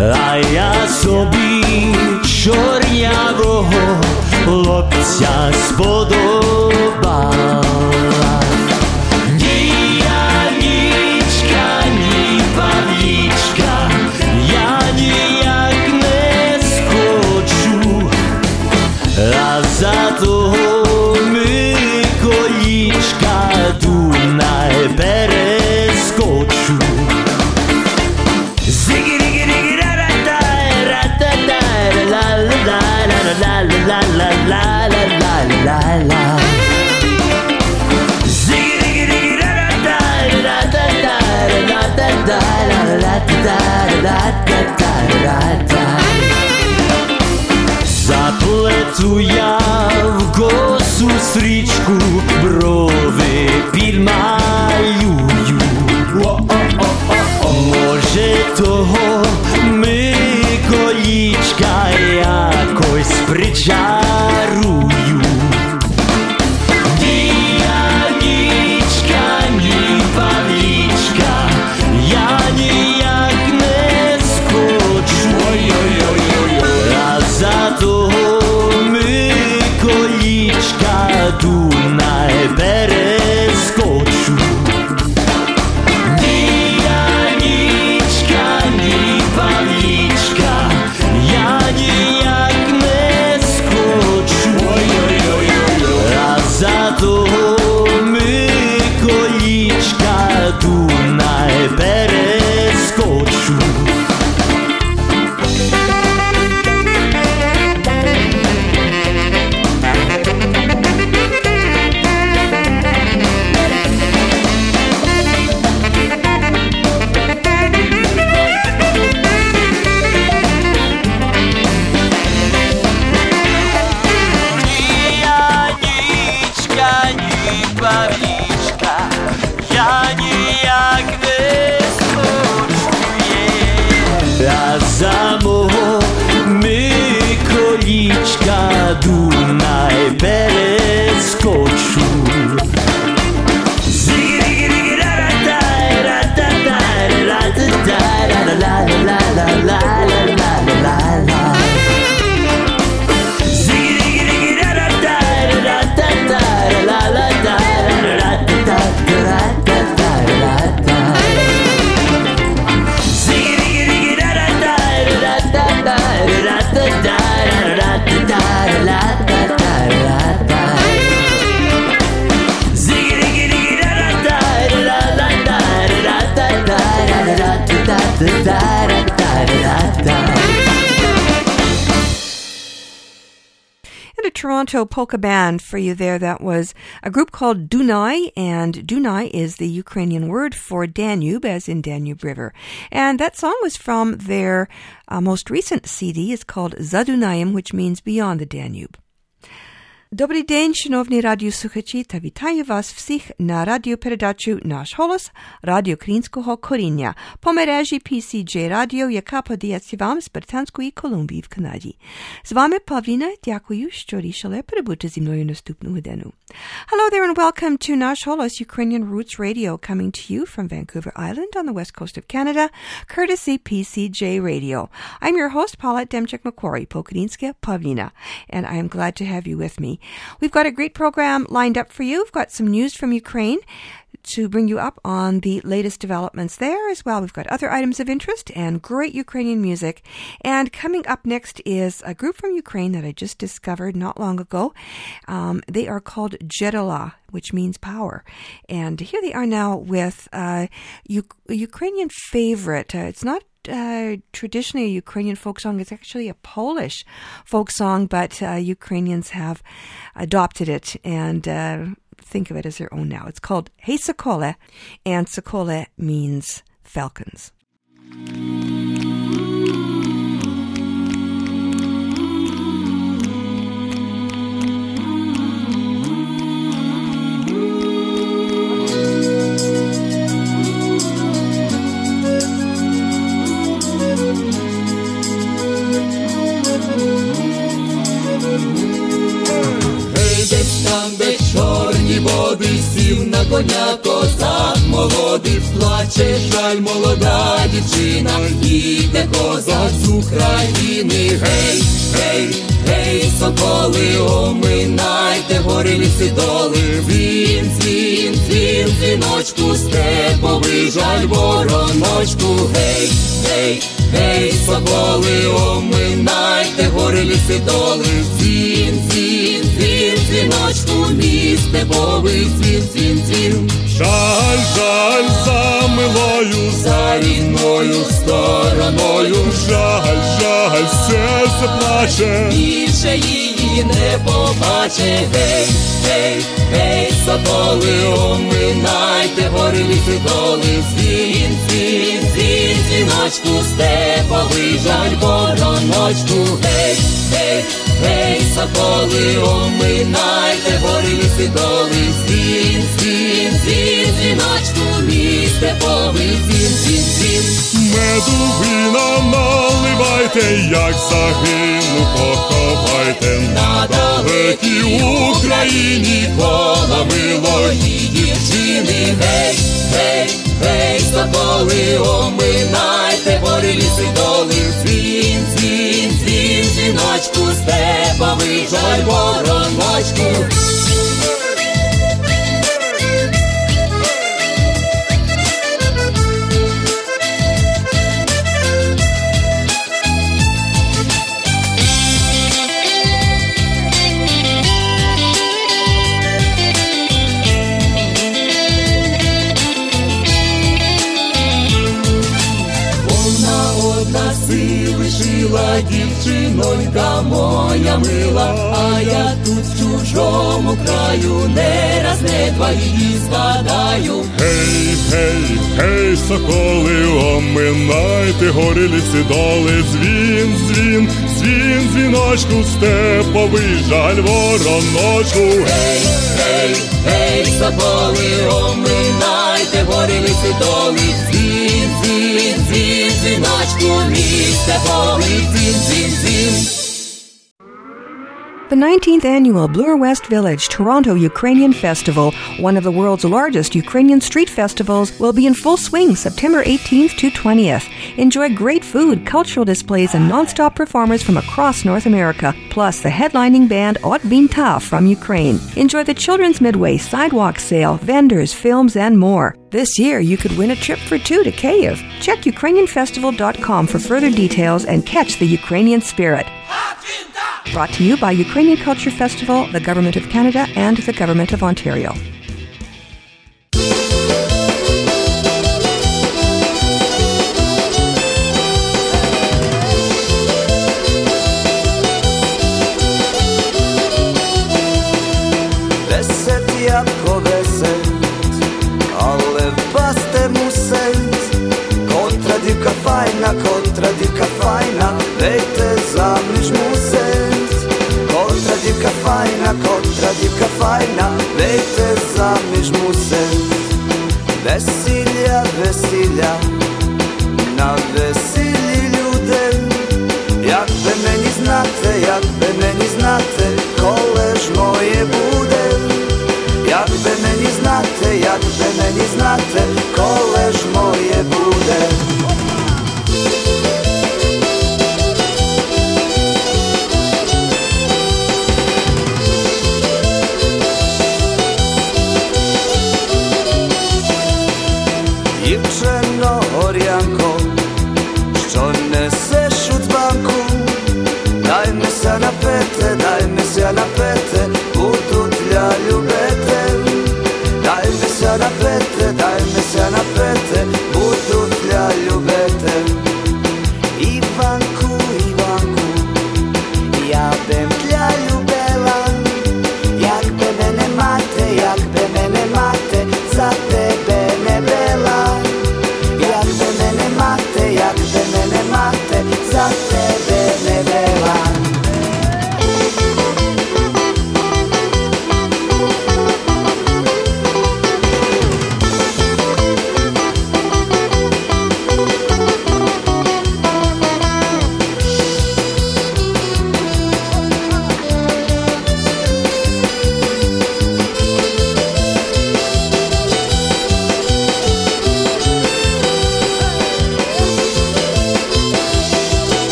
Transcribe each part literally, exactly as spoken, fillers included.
а я собі чорнявого хлопця сподобала. Ні Янічка, ні Павлічка, я ніяк не скочу, а за того Миколічка Дунай перескочу. Заплету я в косу стрічку, брови підмалюю. Може того Миколічка якось причарую. Ні Янічка, ні Павлічка, я ніяк не скочу, а за того Миколічка Дунай перескочу. За того Миколічка Дунай перескочу. За мого Миколічка Дунай перескочу. And a Toronto polka band for you there. That was a group called Dunai, and Dunai is the Ukrainian word for Danube, as in Danube River. And that song was from their uh, most recent C D. It's called За Дунаєм, which means Beyond the Danube. Добрий день, шановні радіослухачі, та вітаю вас всіх на радіопередачу «Наш голос» Радіо Українського коріння по мережі пі сі джей Радіо, яка подається вам з Британської Колумбії в Канаді. З вами Павліна, дякую, що рішили перебути зі мною наступну годину. Hello there and welcome to «Наш голос» Ukrainian Roots Radio, coming to you from Vancouver Island on the west coast of Canada, courtesy пі сі джей Radio. I'm your host, Paula Demchak-Macquarie, по-українськи Pavlina, and I am glad to have you with me. We've got a great program lined up for you. We've got some news from Ukraine to bring you up on the latest developments there as well. We've got other items of interest and great Ukrainian music. And coming up next is a group from Ukraine that I just discovered not long ago. Um, they are called Dzierżala, which means power. And here they are now with uh, U- a Ukrainian favorite. Uh, it's not Uh, traditionally a Ukrainian folk song. It's actually a Polish folk song, but uh, Ukrainians have adopted it and uh, think of it as their own now. It's called Hey Sokole, and Sokole means falcons. Води сів на коня козак молодий. ходить, плаче, жаль, молода дівчина, їде козак з України. Гей, гей, гей, соколи, оминайте гори, ліси, доли. Дзвін, дзвін, дзвін, дзвіночку, степовий, жаль, вороночку. Гей, гей, гей, соколи, оминайте гори, ліси, доли. Дзвін, дзвін, дзвін, дзвіночку, мій степовий, дзвін, дзвін, дзвін. Жаль, жаль, за милою, за рідною стороною. Жаль, жаль, серце плаче, більше її не побаче. Гей, гей, гей, соколи, оминайте гори, ліси, доли. Дзвін, дзвін, дзвін, дзвіночку, степовий, жаль, вороночку. Гей, гей, гей, соколи, оминайте гори, ліси, доли. Дзвін, дзвін, дзвін, дзвіночку, мій степовий, дзвін, дзвін, дзвін. меду вина наливайте, як загину, поховайте на далекій Україні коло милої дівчини. Гей, гей, гей, соколи, оминайте гори, ліси, доли. Дзвін, дзвін, дзвін, дзвіночку, степовий, жаль, вороночку. Лишила дівчинонька моя мила, а я тут в чужому краю, не раз, не два її згадаю. Гей, гей, гей, соколи, оминайте гори, ліси, доли. Дзвін, дзвін, дзвін, дзвіночку, степовий, жаль, вороночку. Гей, гей, гей, соколи, оминайте гори, ліси, доли. Дзвін, дзвін, дзвін, дзвіночку, мій степовий, дзвін, дзвін, дзвін. The nineteenth annual Bloor West Village Toronto Ukrainian Festival, one of the world's largest Ukrainian street festivals, will be in full swing September eighteenth to twentieth. Enjoy great food, cultural displays, and non-stop performers from across North America, plus the headlining band Ot Vinta from Ukraine. Enjoy the Children's Midway, sidewalk sale, vendors, films, and more. This year, you could win a trip for two to Kyiv. Check Ukrainian Festival dot com for further details and catch the Ukrainian spirit. Brought to you by Ukrainian Culture Festival, the Government of Canada, and the Government of Ontario. Kontradivka fajna, dejte zamniž musec. Kontradivka fajna, kontradivka fajna, dejte zamniž musec. Vesilja, vesilja, na vesilji ljudem. Jakby meni znate, jakby meni znate, koleż moje bude. Jakby meni znate, jakby meni znate, koleż moje bude. Дівчино горянко, що несеш у дзбанку, дай мися напити, дай мися напити, буду для любити. Дай мися напити, дай мися напити, буду для любити. Іванку, Іванку, я бим для любила, якби мене мати, якби мене мати, за тебе не била. Jakby мене мати, jakby мене мати, за тебе не била.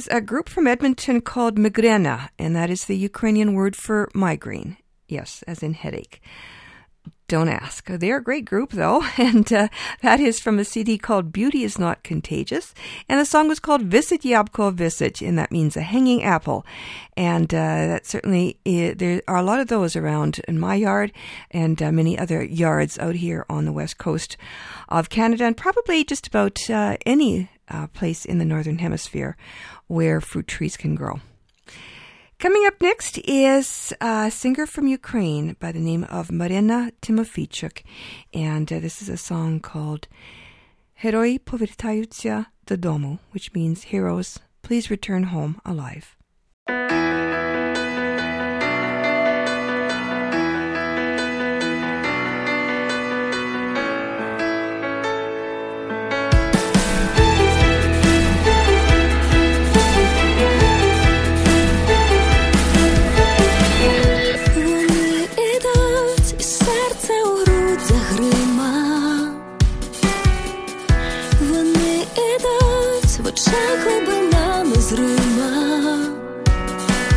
a group from Edmonton called Migrena, and that is the Ukrainian word for migraine. Yes, as in headache. Don't ask. They're a great group, though, and uh, that is from a C D called Beauty is Not Contagious, and the song was called Visit Yabko Visit, and that means a hanging apple, and uh, that certainly is, there are a lot of those around in my yard and uh, many other yards out here on the west coast of Canada, and probably just about uh, any uh, place in the northern hemisphere where fruit trees can grow. Coming up next is a singer from Ukraine by the name of Marina Timofeychuk, and uh, this is a song called Heroi Повертаються додому, which means heroes, please return home alive. В очах глибина незрима,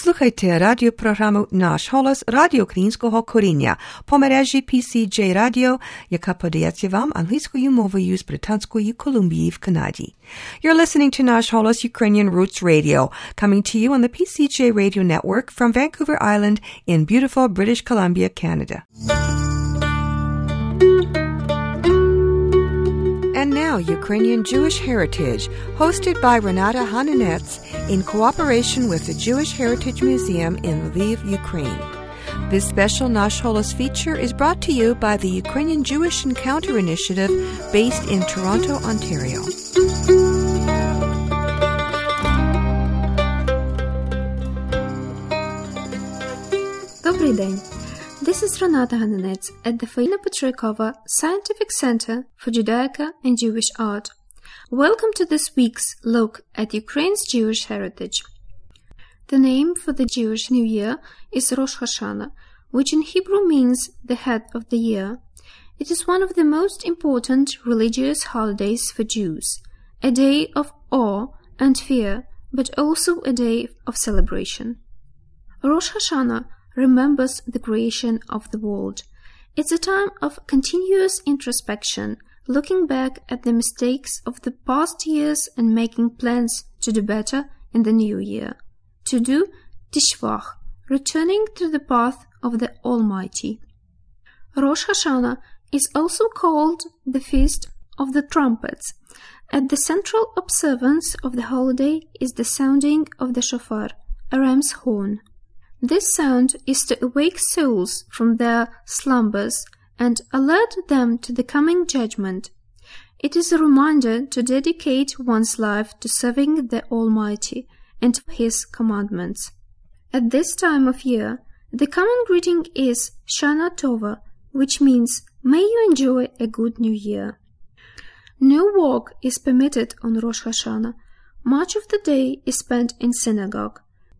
слухайте радіопрограму «Наш голос» Радіо Українського коріння по мережі пі сі джей Radio, яка подається вам англійською мовою з Британської Колумбії в Канаді. You're listening to «Наш голос» Ukrainian Roots Radio, coming to you on the пі сі джей Radio Network from Vancouver Island in beautiful British Columbia, Canada. And now, Ukrainian Jewish Heritage, hosted by Renata Hananetz in cooperation with the Jewish Heritage Museum in Lviv, Ukraine. This special Nash Holos feature is brought to you by the Ukrainian Jewish Encounter Initiative based in Toronto, Ontario. Добрий день. This is Renata Hananetz at the Faina Petrikova Scientific Center for Judaica and Jewish Art. Welcome to this week's look at Ukraine's Jewish heritage. The name for the Jewish New Year is Rosh Hashanah, which in Hebrew means the head of the year. It is one of the most important religious holidays for Jews, a day of awe and fear, but also a day of celebration. Rosh Hashanah remembers the creation of the world. It's a time of continuous introspection, looking back at the mistakes of the past years and making plans to do better in the new year. To do tishvach, returning to the path of the Almighty. Rosh Hashanah is also called the Feast of the Trumpets. At the central observance of the holiday is the sounding of the shofar, a ram's horn. This sound is to awake souls from their slumbers and alert them to the coming judgment. It is a reminder to dedicate one's life to serving the Almighty and His commandments. At this time of year, the common greeting is Shana Tova, which means, may you enjoy a good new year. No work is permitted on Rosh Hashanah. Much of the day is spent in synagogue.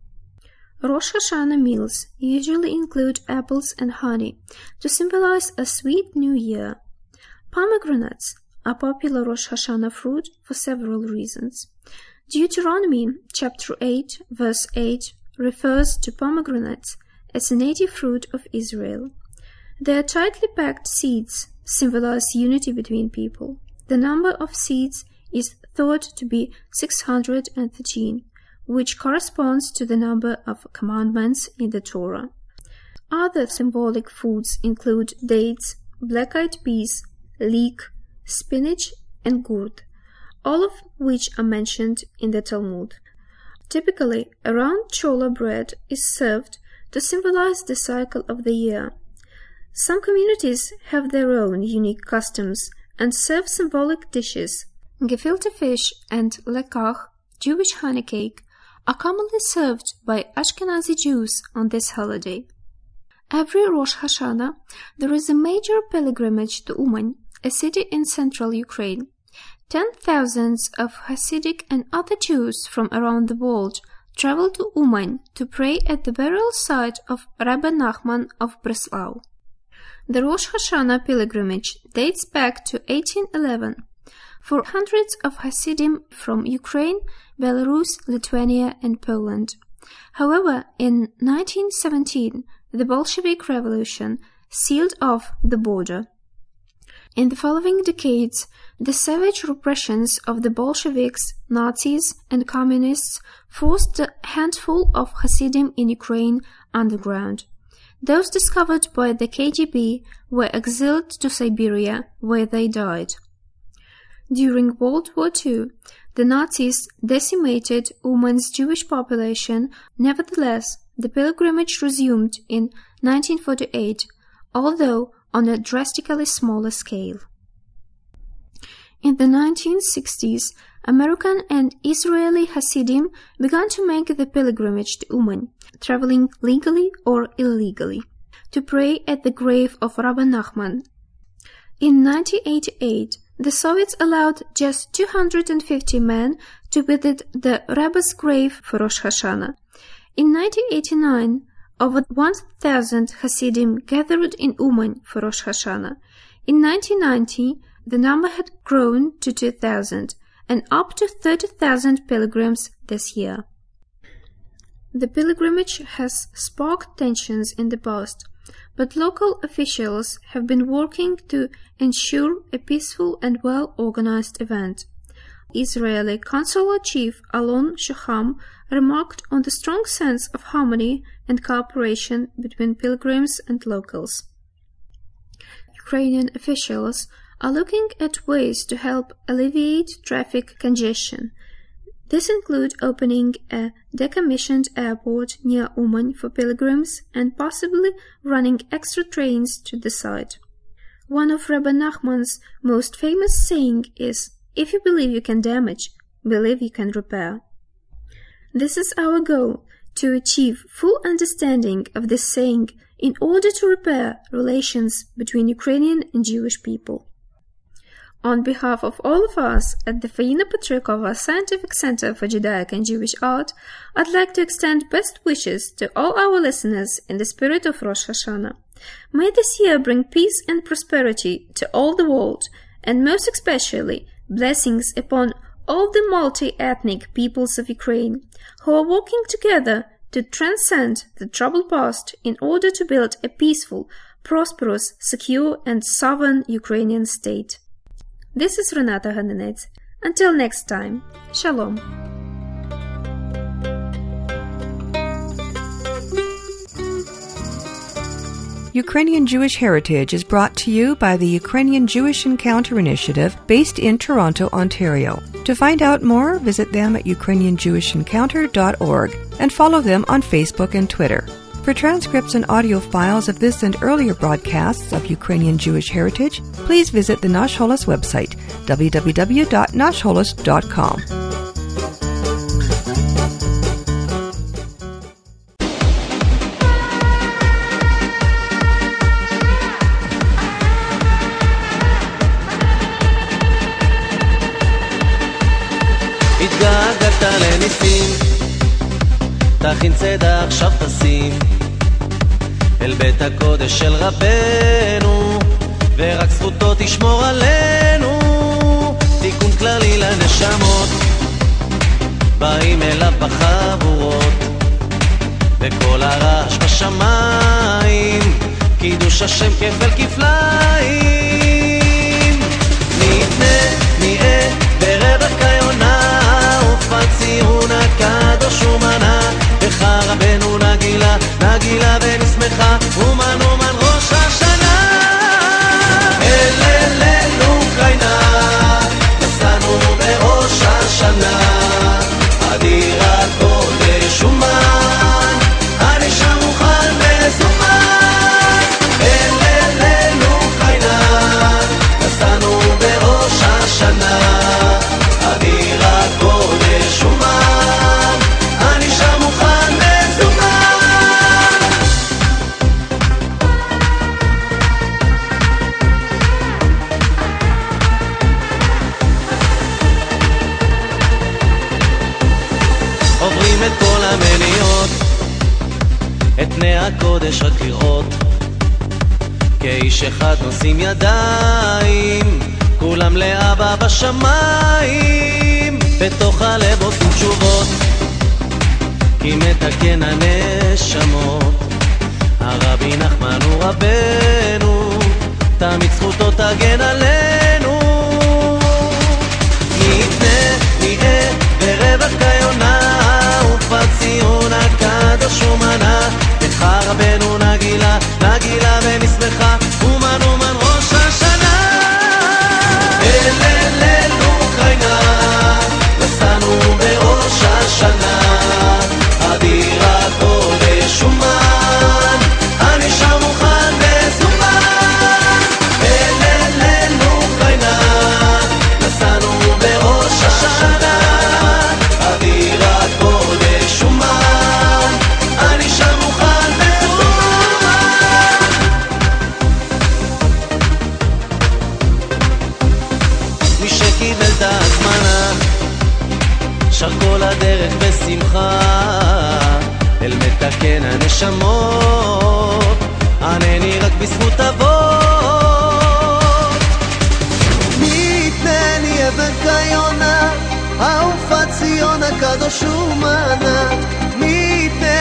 Rosh Hashanah meals usually include apples and honey to symbolize a sweet new year. Pomegranates are popular Rosh Hashanah fruit for several reasons. Deuteronomy chapter eight verse eight refers to pomegranates as a native fruit of Israel. Their tightly packed seeds symbolize unity between people. The number of seeds is thought to be six hundred thirteen. Which corresponds to the number of commandments in the Torah. Other symbolic foods include dates, black-eyed peas, leek, spinach, and gourd, all of which are mentioned in the Talmud. Typically, a round challah bread is served to symbolize the cycle of the year. Some communities have their own unique customs and serve symbolic dishes. Gefilte fish and lekach, Jewish honey cake, are commonly served by Ashkenazi Jews on this holiday. Every Rosh Hashanah, there is a major pilgrimage to Uman, a city in central Ukraine. Ten thousands of Hasidic and other Jews from around the world travel to Uman to pray at the burial site of Rabbi Nachman of Breslau. The Rosh Hashanah pilgrimage dates back to eighteen eleven. For hundreds of Hasidim from Ukraine, Belarus, Lithuania, and Poland. However, in nineteen seventeen, the Bolshevik Revolution sealed off the border. In the following decades, the savage repressions of the Bolsheviks, Nazis, and Communists forced a handful of Hasidim in Ukraine underground. Those discovered by the K G B were exiled to Siberia, where they died. During World War Two, the Nazis decimated Uman's Jewish population. Nevertheless, the pilgrimage resumed in nineteen forty-eight, although on a drastically smaller scale. In the nineteen sixties, American and Israeli Hasidim began to make the pilgrimage to Uman, traveling legally or illegally, to pray at the grave of Rabbi Nachman. In nineteen eighty-eight, the Soviets allowed just two hundred fifty men to visit the Rebbe's grave for Rosh Hashanah. In nineteen eighty-nine, over one thousand Hasidim gathered in Uman for Rosh Hashanah. In nineteen ninety, the number had grown to two thousand, and up to thirty thousand pilgrims this year. The pilgrimage has sparked tensions in the past, but local officials have been working to ensure a peaceful and well-organized event. Israeli Consular Chief Alon Shaham remarked on the strong sense of harmony and cooperation between pilgrims and locals. Ukrainian officials are looking at ways to help alleviate traffic congestion. This includes opening a decommissioned airport near Uman for pilgrims and possibly running extra trains to the site. One of Rabbi Nachman's most famous sayings is, "If you believe you can damage, believe you can repair." This is our goal, to achieve full understanding of this saying in order to repair relations between Ukrainian and Jewish people. On behalf of all of us at the Faina Petrikova Scientific Center for Judaic and Jewish Art, I'd like to extend best wishes to all our listeners in the spirit of Rosh Hashanah. May this year bring peace and prosperity to all the world, and most especially blessings upon all the multi-ethnic peoples of Ukraine who are working together to transcend the troubled past in order to build a peaceful, prosperous, secure, and sovereign Ukrainian state. This is Renata Hananets. Until next time, Shalom. Ukrainian Jewish Heritage is brought to you by the Ukrainian Jewish Encounter Initiative based in Toronto, Ontario. To find out more, visit them at ukrainian jewish encounter dot org and follow them on Facebook and Twitter. For transcripts and audio files of this and earlier broadcasts of Ukrainian Jewish Heritage, please visit the Nash Holos website, w w w dot nash holos dot com. התגעגעת לניסים, תכין צידה עכשיו תשים אל בית הקודש של רבנו, ורק זכותו תשמור עלינו. תיקון כללי לנשמות, באים אליו בחבורות, וכל הרעש בשמיים, קידוש השם כפל כפליים. נתנה, נהיה ברווח כיונה, ופת ציון הקדוש ומנה, בך רבנו נגילה, נגילה ונשמחה, אומן אומן ראש השנה. אל אל אל אוקראינה, נסענו בראש השנה, אדיר הקודש אומן, אני שם מוכן מזומן. אל אל אל אוקראינה, נסענו בראש השנה, אדיר הקודש אומן, אני שם מוכן מזומן. עוברים את כל המניות, את פני הקודש רק לראות, כאיש אחד נושאים ידיים, כולם לאבא בשמיים, בתוך הלב עושים תשובות, כי מתקן הנשמות. הרבי נחמן הוא רבנו, תמיד זכותו תגן עלינו. נתנה, נהיה ברווח כיונה, ופת ציון הקדוש ומנה, בך רבנו נגילה, נגילה ונשמחה, אומן אומן ראש השנה. אל אל אל אוקראינה, נסענו בראש השנה, אדיר הקודש אומן, אני שם מוכן מזומן. אל אל אל אוקראינה, נסענו בראש השנה, אדיר הקודש אומן, אני שם מוכן מזומן. מי שקיבל את הזמנה, שר כל הדרך בשמחה, אל מתקן הנשמות, ענני רק בזכות אבות. נתנני אבן כיונה, אהובת ציון הקדוש ומנה, נתנני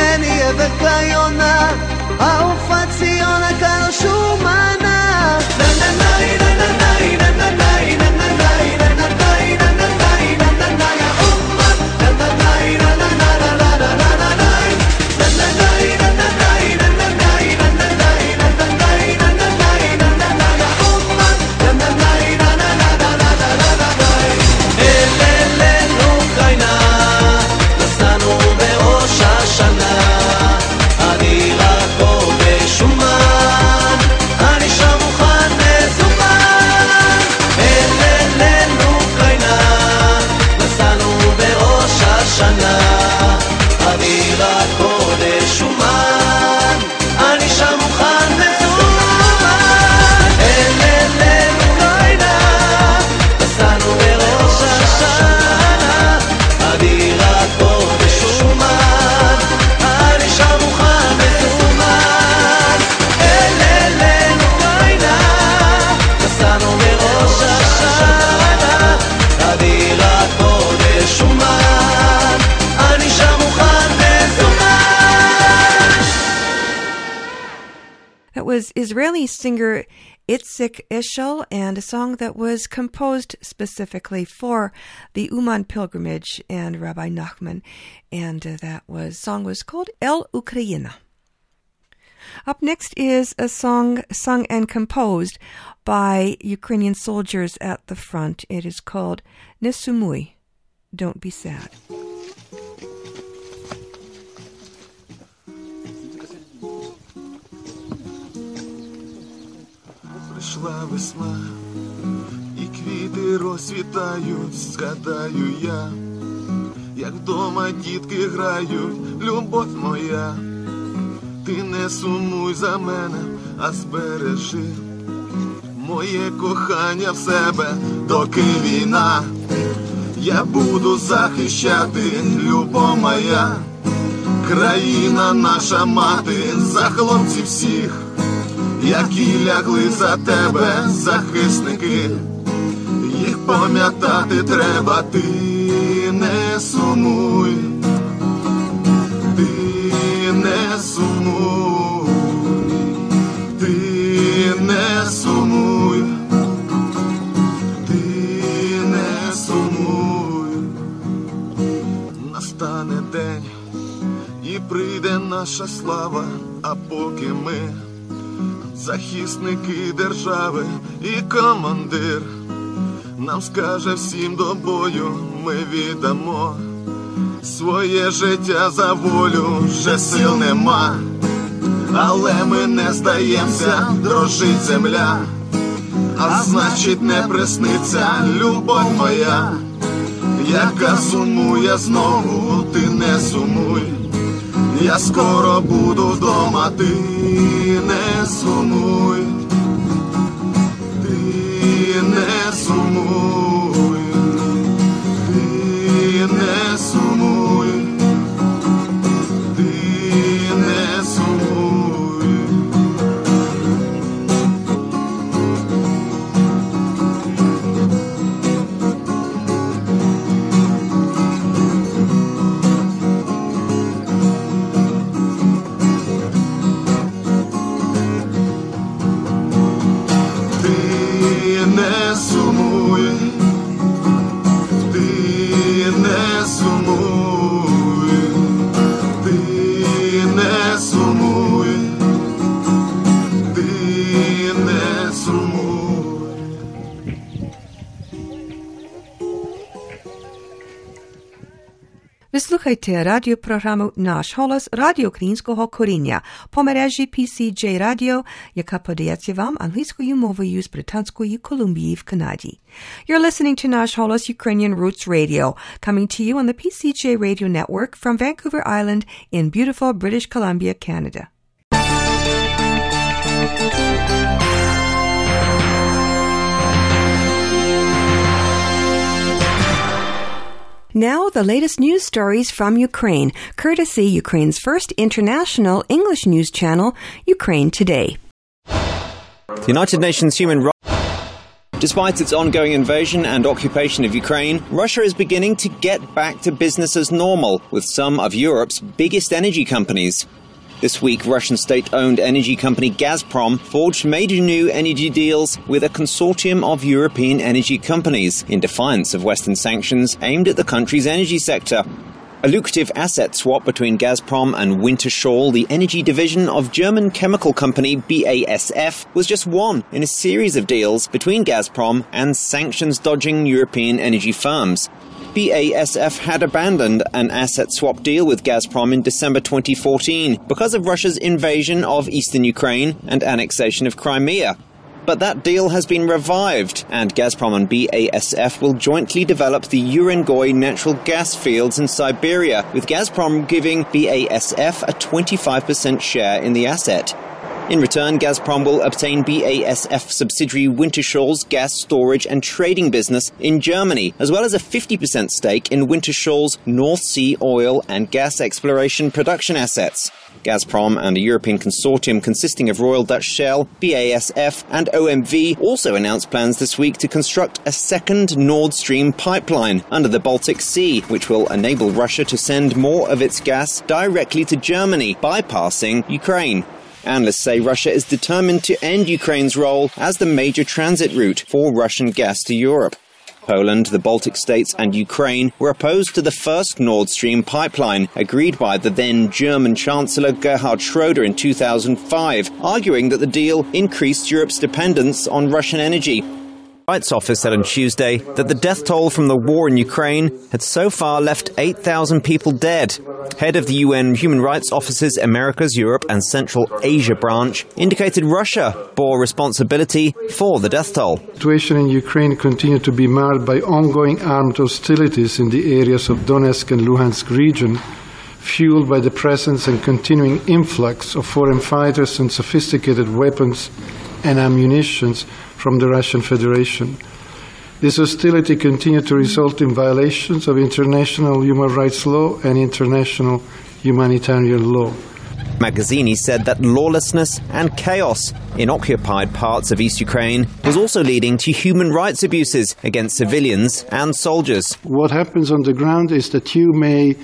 така йона, а у фаці йона калшумана. На-на-най, на-на-най, на-на-най, на-на-най, на-на-най, на-на-най, на-на-най, а умма. На-на-най, на-на-на-на-на-на-на-най. На-на-най, на-на-най, на-на-най, на-на-най, на-на-най, на-на-най, на-на-най, а умма. На-на-най, на-на-на-на-на-на-на-най. אלנו קיינה, נסענו בראש השנה, אדירה פה בשומן, אני שם מוכן מזומן. אלנו קיינה, נסענו בראש השנה, אדירה פה בשומן, אני שם מוכן מזומן. אלנו קיינה, נסענו בראש השנה, אדירה פה בשומן, אני שם מוכן מזומן. אלנו קיינה, נסענו בראש השנה, אדירה פה בשומן, אני שם מוכן מזומן. That was Israeli singer Itzik Eshel, and a song that was composed specifically for the Uman pilgrimage and Rabbi Nachman, and uh, that was song was called El Ukraina. Up next is a song sung and composed by Ukrainian soldiers at the front. It is called Nesumui, Don't Be Sad. Прийшла весна, і квіти розцвітають, згадаю я, як вдома дітки грають, любов моя. Ти не сумуй за мене, а збережи моє кохання в себе, доки війна. Я буду захищати, любов моя, країна наша мати, за хлопців всіх, які лягли за тебе, захисники, їх пам'ятати треба. Ти не сумуй, ти не сумуй, ти не сумуй, ти не сумуй. Настане день і прийде наша слава, а поки ми захисники держави і командир, нам скаже всім до бою, ми віддамо своє життя за волю, вже сил нема, але ми не здаємося, дрожить земля, а значить не присниться любов моя, яка сумує знову. Ти не сумуй, я скоро буду вдома. Ти не сумуй, ти не сумуй, ти не сумуй, ти не сумуй. Не сумуй, ти не сумуй, ти не сумуй, ти не сумуй. Ви слухайте радіопрограму «Наш голос» Радіо Українського коріння по мережі пі сі джей Radio, яка подається вам англійською мовою з Британської Колумбії в Канаді. You're listening to «Наш голос» Ukrainian Roots Radio, coming to you on the пі сі джей Radio Network from Vancouver Island in beautiful British Columbia, Canada. Now, the latest news stories from Ukraine, courtesy Ukraine's first international English news channel, Ukraine Today. The United Nations Human Rights... Despite its ongoing invasion and occupation of Ukraine, Russia is beginning to get back to business as normal with some of Europe's biggest energy companies. This week, Russian state-owned energy company Gazprom forged major new energy deals with a consortium of European energy companies in defiance of Western sanctions aimed at the country's energy sector. A lucrative asset swap between Gazprom and Wintershall, the energy division of German chemical company B A S F, was just one in a series of deals between Gazprom and sanctions-dodging European energy firms. B A S F had abandoned an asset swap deal with Gazprom in December twenty fourteen because of Russia's invasion of eastern Ukraine and annexation of Crimea. But that deal has been revived, and Gazprom and B A S F will jointly develop the Urengoy natural gas fields in Siberia, with Gazprom giving B A S F a twenty-five percent share in the asset. In return, Gazprom will obtain B A S F subsidiary Wintershall's gas storage and trading business in Germany, as well as a fifty percent stake in Wintershall's North Sea oil and gas exploration production assets. Gazprom and a European consortium consisting of Royal Dutch Shell, B A S F and O M V also announced plans this week to construct a second Nord Stream pipeline under the Baltic Sea, which will enable Russia to send more of its gas directly to Germany, bypassing Ukraine. Analysts say Russia is determined to end Ukraine's role as the major transit route for Russian gas to Europe. Poland, the Baltic states and Ukraine were opposed to the first Nord Stream pipeline, agreed by the then German Chancellor Gerhard Schroeder in two thousand five, arguing that the deal increased Europe's dependence on Russian energy. The Rights Office said on Tuesday that the death toll from the war in Ukraine had so far left eight thousand people dead. Head of the U N Human Rights Office's Americas, Europe and Central Asia branch indicated Russia bore responsibility for the death toll. The situation in Ukraine continued to be marred by ongoing armed hostilities in the areas of Donetsk and Luhansk region, fueled by the presence and continuing influx of foreign fighters and sophisticated weapons and ammunition from the Russian Federation. This hostility continued to result in violations of international human rights law and international humanitarian law. Magazzini said that lawlessness and chaos in occupied parts of East Ukraine was also leading to human rights abuses against civilians and soldiers. What happens on the ground is that you may,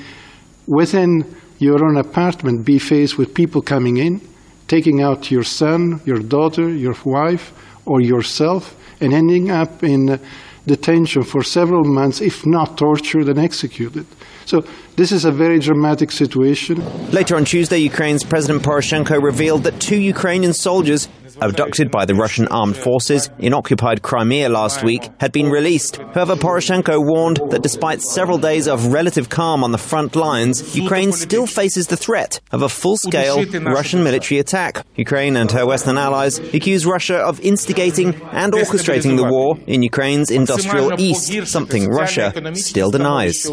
within your own apartment, be faced with people coming in, taking out your son, your daughter, your wife, or yourself, and ending up in detention for several months, if not tortured and executed. So this is a very dramatic situation. Later on Tuesday, Ukraine's President Poroshenko revealed that two Ukrainian soldiers abducted by the Russian armed forces in occupied Crimea last week had been released. However, Poroshenko warned that despite several days of relative calm on the front lines, Ukraine still faces the threat of a full-scale Russian military attack. Ukraine and her Western allies accuse Russia of instigating and orchestrating the war in Ukraine's industrial east, something Russia still denies.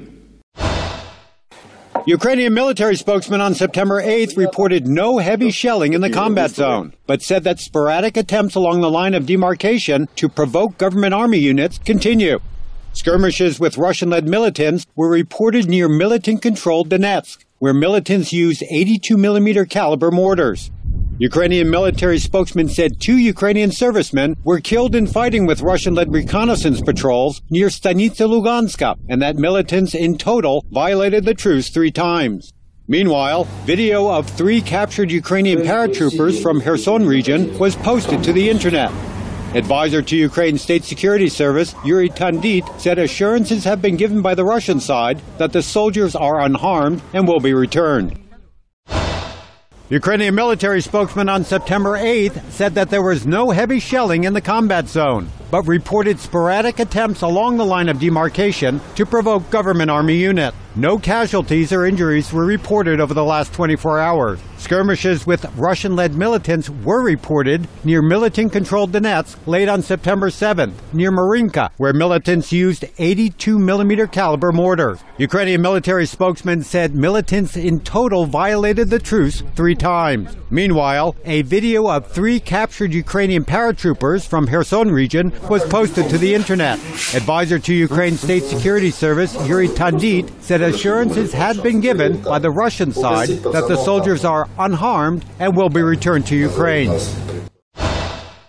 Ukrainian military spokesman on September eighth reported no heavy shelling in the combat zone, but said that sporadic attempts along the line of demarcation to provoke government army units continue. Skirmishes with Russian-led militants were reported near militant-controlled Donetsk, where militants used eighty-two millimeter caliber mortars. Ukrainian military spokesman said two Ukrainian servicemen were killed in fighting with Russian-led reconnaissance patrols near Stanitsa Luganska, and that militants in total violated the truce three times. Meanwhile, video of three captured Ukrainian paratroopers from Kherson region was posted to the internet. Advisor to Ukraine's State Security Service, Yuri Tandit, said assurances have been given by the Russian side that the soldiers are unharmed and will be returned. Ukrainian military spokesman on September eighth said that there was no heavy shelling in the combat zone, but reported sporadic attempts along the line of demarcation to provoke government army units. No casualties or injuries were reported over the last twenty-four hours. Skirmishes with Russian-led militants were reported near militant-controlled Donetsk late on September seventh, near Marinka, where militants used eighty-two millimeter caliber mortars. Ukrainian military spokesman said militants in total violated the truce three times. Meanwhile, a video of three captured Ukrainian paratroopers from Kherson region was posted to the internet. Advisor to Ukraine's State Security Service, Yuri Tandit, said assurances had been given by the Russian side that the soldiers are unharmed and will be returned to Ukraine.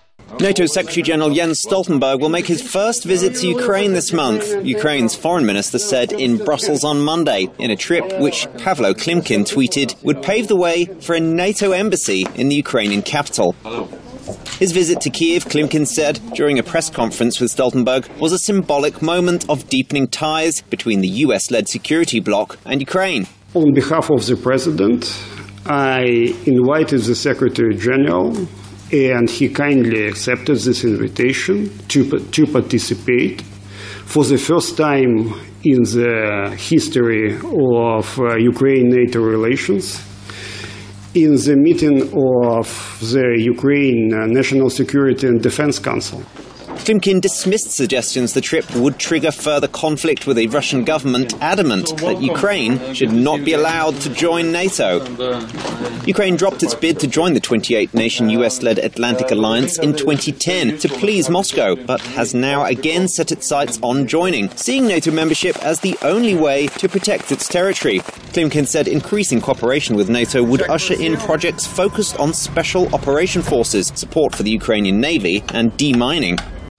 NATO Secretary-General Jens Stoltenberg will make his first visit to Ukraine this month, Ukraine's foreign minister said in Brussels on Monday, in a trip which Pavlo Klimkin tweeted would pave the way for a NATO embassy in the Ukrainian capital. His visit to Kiev, Klimkin said during a press conference with Stoltenberg, was a symbolic moment of deepening ties between the U S-led security bloc and Ukraine. On behalf of the President, I invited the Secretary General, and he kindly accepted this invitation to, to participate for the first time in the history of uh, Ukraine-NATO relations in the meeting of the Ukraine National Security and Defense Council. Klimkin dismissed suggestions the trip would trigger further conflict with a Russian government adamant that Ukraine should not be allowed to join NATO. Ukraine dropped its bid to join the twenty-eight nation U S-led Atlantic Alliance in twenty ten to please Moscow, but has now again set its sights on joining, seeing NATO membership as the only way to protect its territory. Klimkin said increasing cooperation with NATO would usher in projects focused on special operation forces, support for the Ukrainian Navy, and demining.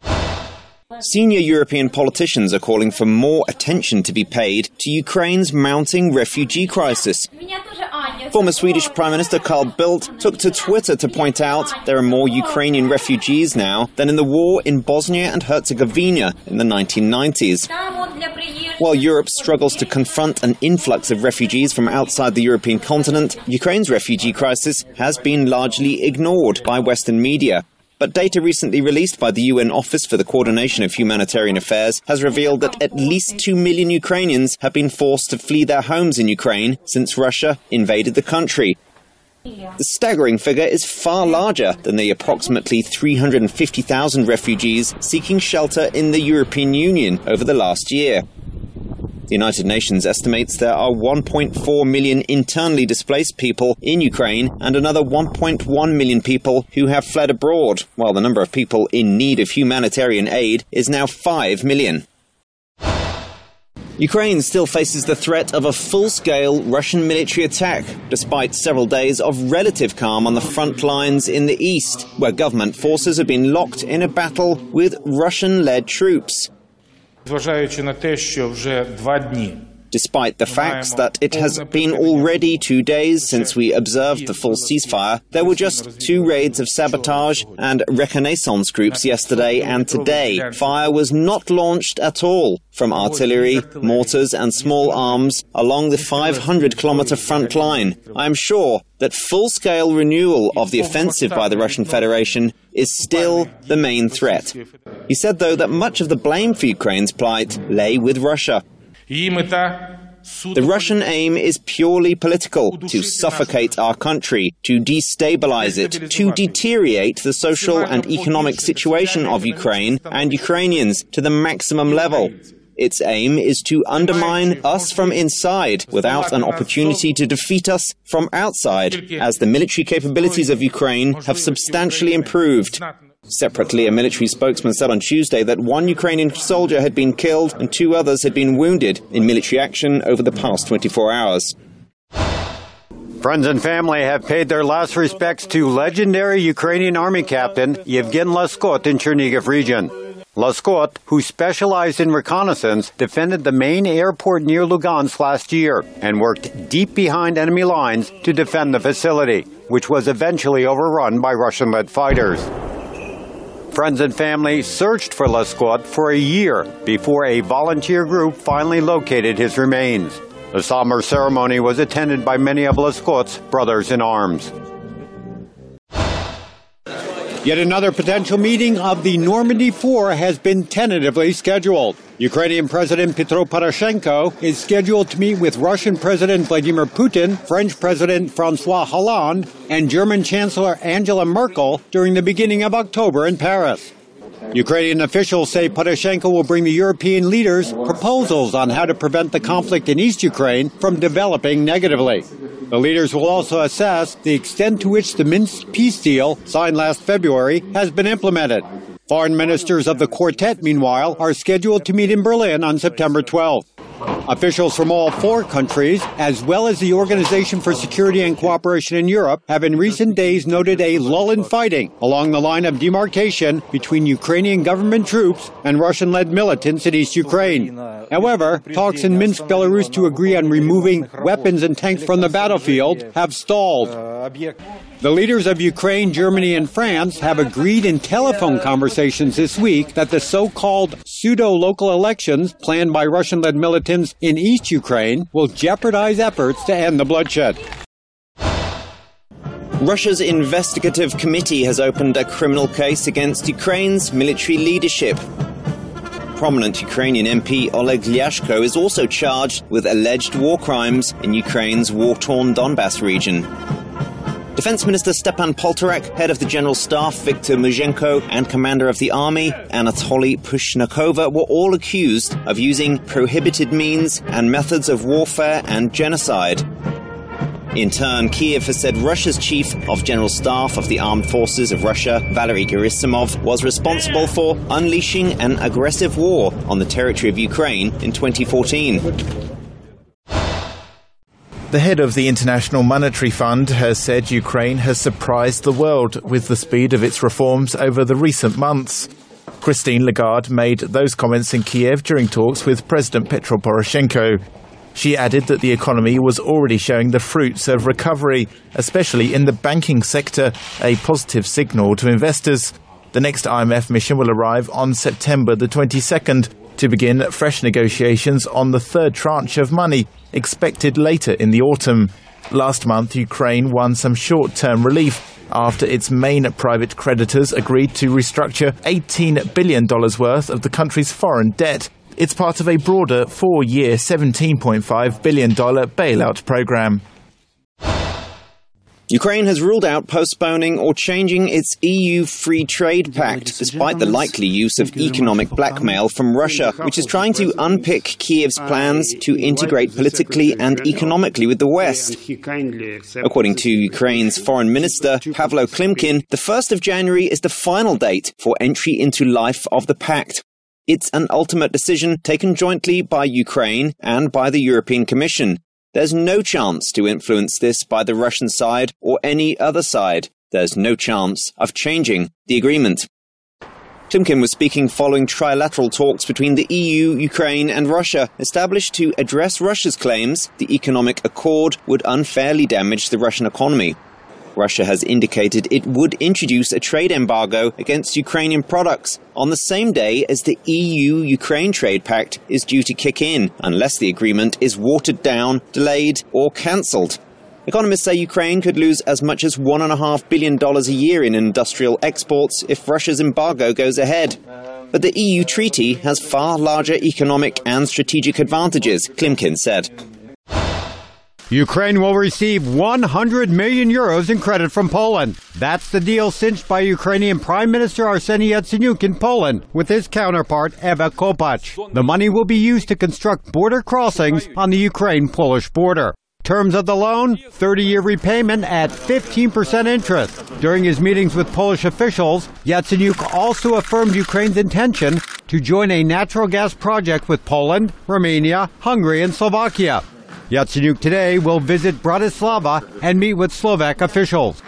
Senior European politicians are calling for more attention to be paid to Ukraine's mounting refugee crisis. Former Swedish Prime Minister Carl Bildt took to Twitter to point out there are more Ukrainian refugees now than in the war in Bosnia and Herzegovina in the nineteen nineties. While Europe struggles to confront an influx of refugees from outside the European continent, Ukraine's refugee crisis has been largely ignored by Western media. But data recently released by the U N Office for the Coordination of Humanitarian Affairs has revealed that at least two million Ukrainians have been forced to flee their homes in Ukraine since Russia invaded the country. The staggering figure is far larger than the approximately three hundred fifty thousand refugees seeking shelter in the European Union over the last year. The United Nations estimates there are one point four million internally displaced people in Ukraine and another one point one million people who have fled abroad, while the number of people in need of humanitarian aid is now five million. Ukraine still faces the threat of a full-scale Russian military attack, despite several days of relative calm on the front lines in the east, where government forces have been locked in a battle with Russian-led troops. Зважаючи на те, що вже два дні Despite the facts that it has been already two days since we observed the full ceasefire, there were just two raids of sabotage and reconnaissance groups yesterday and today. Fire was not launched at all from artillery, mortars and small arms along the five hundred kilometer front line. I am sure that full-scale renewal of the offensive by the Russian Federation is still the main threat. He said, though, that much of the blame for Ukraine's plight lay with Russia. The Russian aim is purely political, to suffocate our country, to destabilize it, to deteriorate the social and economic situation of Ukraine and Ukrainians to the maximum level. Its aim is to undermine us from inside without an opportunity to defeat us from outside, as the military capabilities of Ukraine have substantially improved. Separately, a military spokesman said on Tuesday that one Ukrainian soldier had been killed and two others had been wounded in military action over the past twenty-four hours. Friends and family have paid their last respects to legendary Ukrainian Army Captain Yevgen Laskot in Chernihiv region. Laskot, who specialized in reconnaissance, defended the main airport near Lugansk last year and worked deep behind enemy lines to defend the facility, which was eventually overrun by Russian-led fighters. Friends and family searched for Laskot for a year before a volunteer group finally located his remains. The somber ceremony was attended by many of Laskot's brothers-in-arms. Yet another potential meeting of the Normandy Four has been tentatively scheduled. Ukrainian President Petro Poroshenko is scheduled to meet with Russian President Vladimir Putin, French President François Hollande, and German Chancellor Angela Merkel during the beginning of October in Paris. Ukrainian officials say Poroshenko will bring the European leaders proposals on how to prevent the conflict in East Ukraine from developing negatively. The leaders will also assess the extent to which the Minsk peace deal, signed last February, has been implemented. Foreign ministers of the quartet, meanwhile, are scheduled to meet in Berlin on September twelfth. Officials from all four countries, as well as the Organization for Security and Cooperation in Europe, have in recent days noted a lull in fighting along the line of demarcation between Ukrainian government troops and Russian-led militants in East Ukraine. However, talks in Minsk, Belarus to agree on removing weapons and tanks from the battlefield have stalled. The leaders of Ukraine, Germany, and France have agreed in telephone conversations this week that the so-called pseudo-local elections planned by Russian-led militants in East Ukraine will jeopardize efforts to end the bloodshed. Russia's investigative committee has opened a criminal case against Ukraine's military leadership. Prominent Ukrainian M P Oleg Lyashko is also charged with alleged war crimes in Ukraine's war-torn Donbas region. Defense Minister Stepan Poltorak, head of the General Staff Viktor Muzhenko, and Commander of the Army Anatoly Pushnikova were all accused of using prohibited means and methods of warfare and genocide. In turn, Kiev has said Russia's Chief of General Staff of the Armed Forces of Russia, Valery Gerasimov, was responsible for unleashing an aggressive war on the territory of Ukraine in twenty fourteen. The head of the International Monetary Fund has said Ukraine has surprised the world with the speed of its reforms over the recent months. Christine Lagarde made those comments in Kiev during talks with President Petro Poroshenko. She added that the economy was already showing the fruits of recovery, especially in the banking sector, a positive signal to investors. The next I M F mission will arrive on September the twenty-second to begin fresh negotiations on the third tranche of money, expected later in the autumn. Last month, Ukraine won some short-term relief after its main private creditors agreed to restructure eighteen billion dollars worth of the country's foreign debt. It's part of a broader four-year seventeen point five billion dollars bailout program. Ukraine has ruled out postponing or changing its E U Free Trade Pact, despite the likely use of economic blackmail from Russia, which is trying to unpick Kiev's plans to integrate politically and economically with the West. According to Ukraine's Foreign Minister, Pavlo Klimkin, the first of January is the final date for entry into life of the pact. It's an ultimate decision taken jointly by Ukraine and by the European Commission. There's no chance to influence this by the Russian side or any other side. There's no chance of changing the agreement. Klimkin was speaking following trilateral talks between the E U, Ukraine and Russia, established to address Russia's claims the economic accord would unfairly damage the Russian economy. Russia has indicated it would introduce a trade embargo against Ukrainian products on the same day as the E U-Ukraine trade pact is due to kick in, unless the agreement is watered down, delayed or cancelled. Economists say Ukraine could lose as much as one point five billion dollars a year in industrial exports if Russia's embargo goes ahead. But the E U treaty has far larger economic and strategic advantages, Klimkin said. Ukraine will receive one hundred million euros in credit from Poland. That's the deal cinched by Ukrainian Prime Minister Arseniy Yatsenyuk in Poland with his counterpart Ewa Kopacz. The money will be used to construct border crossings on the Ukraine-Polish border. Terms of the loan, thirty-year repayment at fifteen percent interest. During his meetings with Polish officials, Yatsenyuk also affirmed Ukraine's intention to join a natural gas project with Poland, Romania, Hungary and Slovakia. Yatsenyuk today will visit Bratislava and meet with Slovak officials.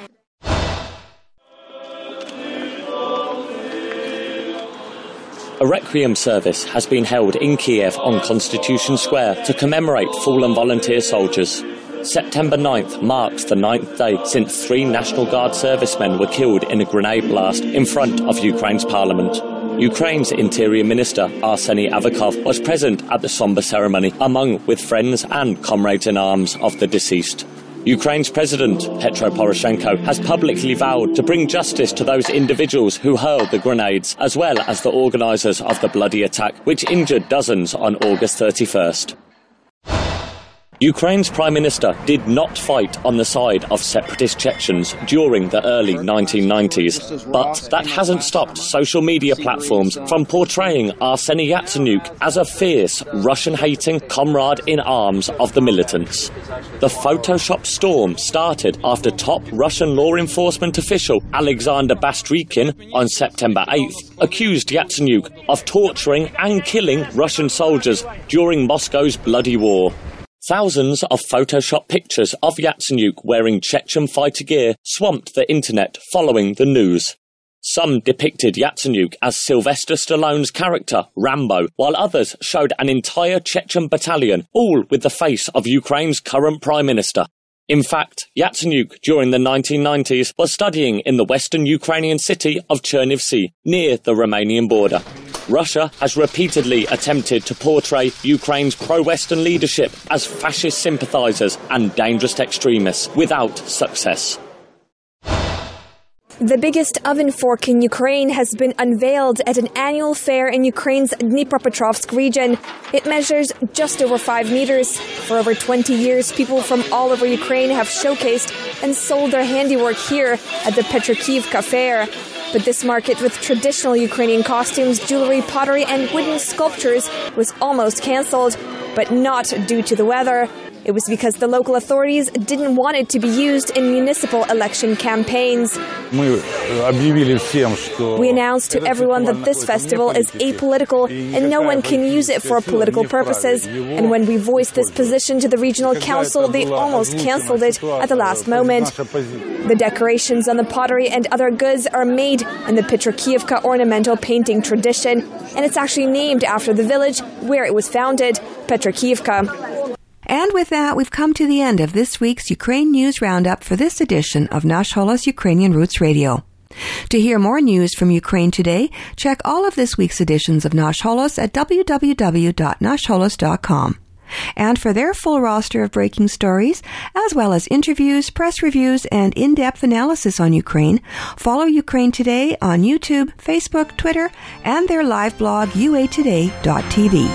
A requiem service has been held in Kiev on Constitution Square to commemorate fallen volunteer soldiers. September ninth marks the ninth day since three National Guard servicemen were killed in a grenade blast in front of Ukraine's parliament. Ukraine's Interior Minister Arseniy Avakov was present at the somber ceremony, among with friends and comrades-in-arms of the deceased. Ukraine's President Petro Poroshenko has publicly vowed to bring justice to those individuals who hurled the grenades, as well as the organisers of the bloody attack, which injured dozens on August thirty-first. Ukraine's Prime Minister did not fight on the side of separatist Chechens during the early nineteen nineties, but that hasn't stopped social media platforms from portraying Arseny Yatsenyuk as a fierce, Russian-hating comrade in arms of the militants. The Photoshop storm started after top Russian law enforcement official Alexander Bastrykin on September eighth accused Yatsenyuk of torturing and killing Russian soldiers during Moscow's bloody war. Thousands of Photoshop pictures of Yatsenyuk wearing Chechen fighter gear swamped the internet following the news. Some depicted Yatsenyuk as Sylvester Stallone's character, Rambo, while others showed an entire Chechen battalion, all with the face of Ukraine's current Prime Minister. In fact, Yatsenyuk, during the nineteen nineties, was studying in the western Ukrainian city of Chernivtsi, near the Romanian border. Russia has repeatedly attempted to portray Ukraine's pro-Western leadership as fascist sympathizers and dangerous extremists, without success. The biggest oven fork in Ukraine has been unveiled at an annual fair in Ukraine's Dnipropetrovsk region. It measures just over five meters. For over twenty years, people from all over Ukraine have showcased and sold their handiwork here at the Petrokivka fair. But this market with traditional Ukrainian costumes, jewelry, pottery and wooden sculptures was almost cancelled, but not due to the weather. It was because the local authorities didn't want it to be used in municipal election campaigns. We announced to everyone that this festival is apolitical and no one can use it for political purposes. And when we voiced this position to the regional council, they almost cancelled it at the last moment. The decorations on the pottery and other goods are made in the Petrokivka ornamental painting tradition, and it's actually named after the village where it was founded, Petrokivka. And with that, we've come to the end of this week's Ukraine News Roundup for this edition of Nash Holos Ukrainian Roots Radio. To hear more news from Ukraine today, check all of this week's editions of Nash Holos at w w w dot nash holos dot com. And for their full roster of breaking stories, as well as interviews, press reviews, and in-depth analysis on Ukraine, follow Ukraine Today on YouTube, Facebook, Twitter, and their live blog u a today dot t v.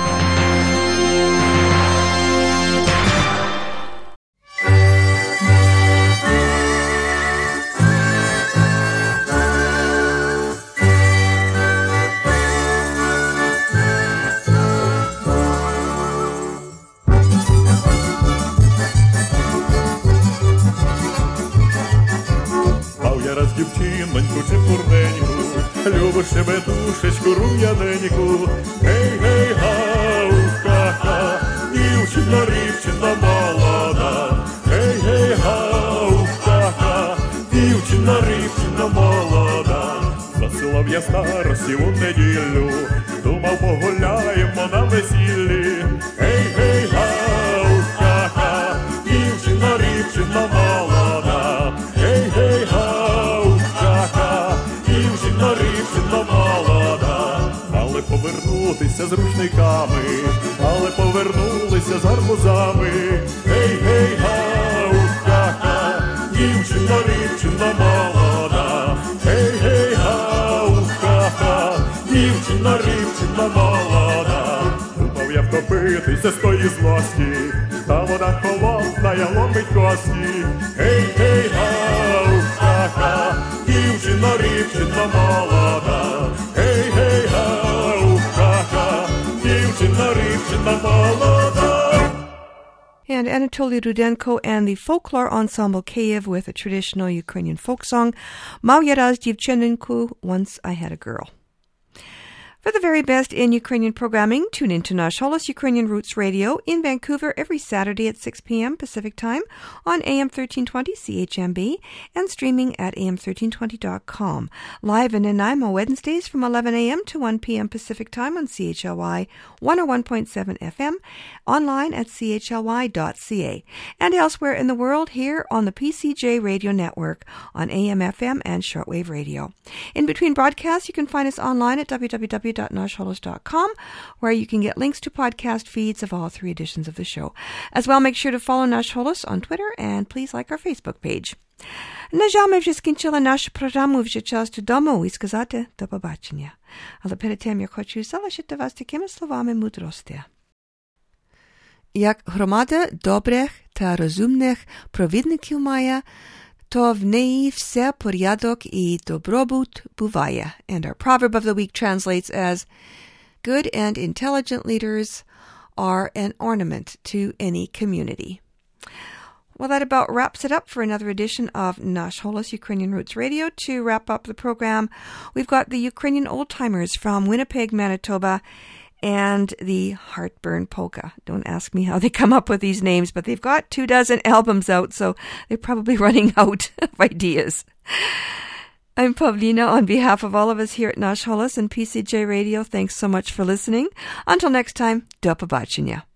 Дівчиноньку чи пурненьку, любиш себе душечку рум'яненьку. Гей, гей, гау, ха-ха, дівчина, рівчина молода. Гей, гей, гау, ха-ха, дівчина, рівчина молода. За солов'я старості у неділю, думав, погуляємо на весіллі. Гей, гей, гау, ха-ха, дівчина, рівчина молода. Гей, гей, гау, дівчина, рівчина молода. Мали повернутися з рушниками, але повернулися з гарбузами. Гей, гей, гау, ха-ха, дівчина, рівчина молода. Гей, гей, гау, ха-ха, дівчина, рівчина молода. Думав я втопитися з тої злості, та вода холодна, я ломить кості. Гей, гей, гау, ха-ха, дівчина, рівчина молода. Гей, гей, гау, ха-ха, дівчина, рівчина молода. And Anatoly Rudenko and the Folklore Ensemble Kyiv with a traditional Ukrainian folk song, Moja raz Dziewczynku, Once I Had a Girl. For the very best in Ukrainian programming, tune in to Nash Holos Ukrainian Roots Radio in Vancouver every Saturday at six p.m. Pacific Time on A M thirteen twenty C H M B and streaming at A M thirteen twenty dot com. Live in Nanaimo Wednesdays from eleven a.m. to one p.m. Pacific Time on C H L Y one oh one point seven F M, online at c h l y dot c a, and elsewhere in the world here on the P C J Radio Network on A M F M and shortwave radio. In between broadcasts, you can find us online at w w w dot nash holos dot com, where you can get links to podcast feeds of all three editions of the show. As well, make sure to follow Nash Holos on Twitter and please like our Facebook page. На жаль, ми вже скінчили нашу програму, вже час додому і сказати до побачення. Але перед тим, я хочу залишити вас такими словами мудрості. як громада добрих та розумних провідників має, то в неї все порядок і добробут буває. And our proverb of the week translates as, good and intelligent leaders are an ornament to any community. Well, that about wraps it up for another edition of Nash Holos Ukrainian Roots Radio. To wrap up the program, we've got the Ukrainian Old Timers from Winnipeg, Manitoba, and the Heartburn Polka. Don't ask me how they come up with these names, but they've got two dozen albums out, so they're probably running out of ideas. I'm Pavlina. On behalf of all of us here at Nash Holos and P C J Radio, thanks so much for listening. Until next time, do побачення.